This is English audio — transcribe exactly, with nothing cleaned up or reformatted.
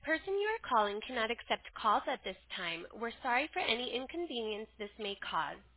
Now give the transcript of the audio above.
person you are calling cannot accept calls at this time. We're sorry for any inconvenience this may cause.